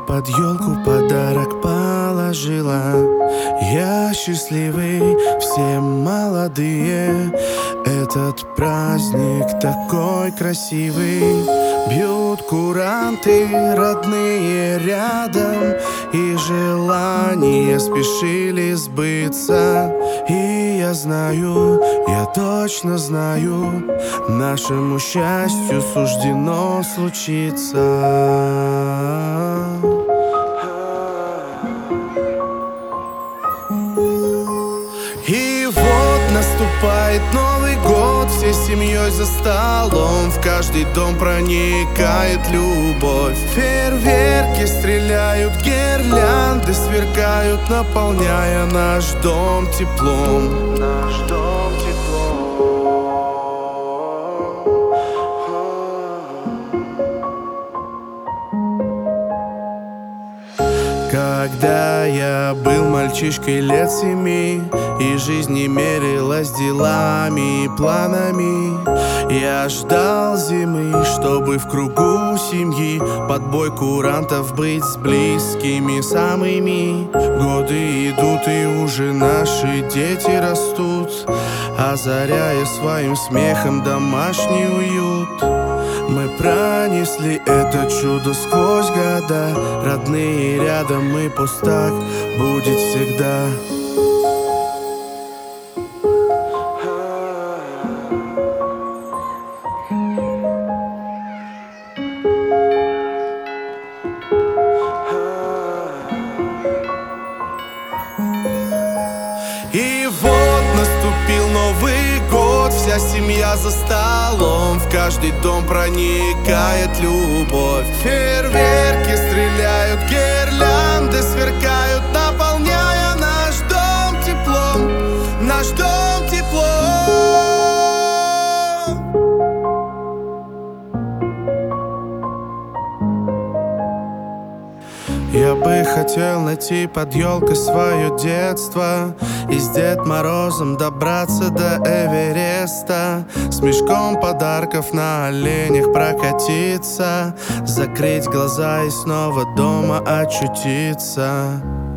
под елку подарок положила. Я счастливый, все молодые. Этот праздник такой красивый. Бьют куранты, родные рядом, и желания спешили сбыться. И я знаю, я точно знаю, нашему счастью суждено случиться. И вот наступает Новый год, все семьей за столом, в каждый дом проникает любовь. Фейерверки стреляют, гирлянды сверкают, наполняя наш дом теплом. Наш дом теплом. Когда я был мальчишкой лет 7, и жизнь не мерилась делами и планами, я ждал зимы, чтобы в кругу семьи под бой курантов быть с близкими самыми. Годы идут, и уже наши дети растут, озаряя своим смехом домашний уют. Мы пронесли это чудо сквозь года, родные рядом, и пусть так будет всегда. И вот наступил Новый год, вся семья за столом, в каждый дом проникает любовь. Фейерверки стреляют, гирлянды сверкают, наполняя наш дом теплом. Наш дом теплом. Я бы хотел найти под елкой свое детство и с Дед Морозом добраться до Эвереста, с мешком подарков на оленях прокатиться, закрыть глаза и снова дома очутиться.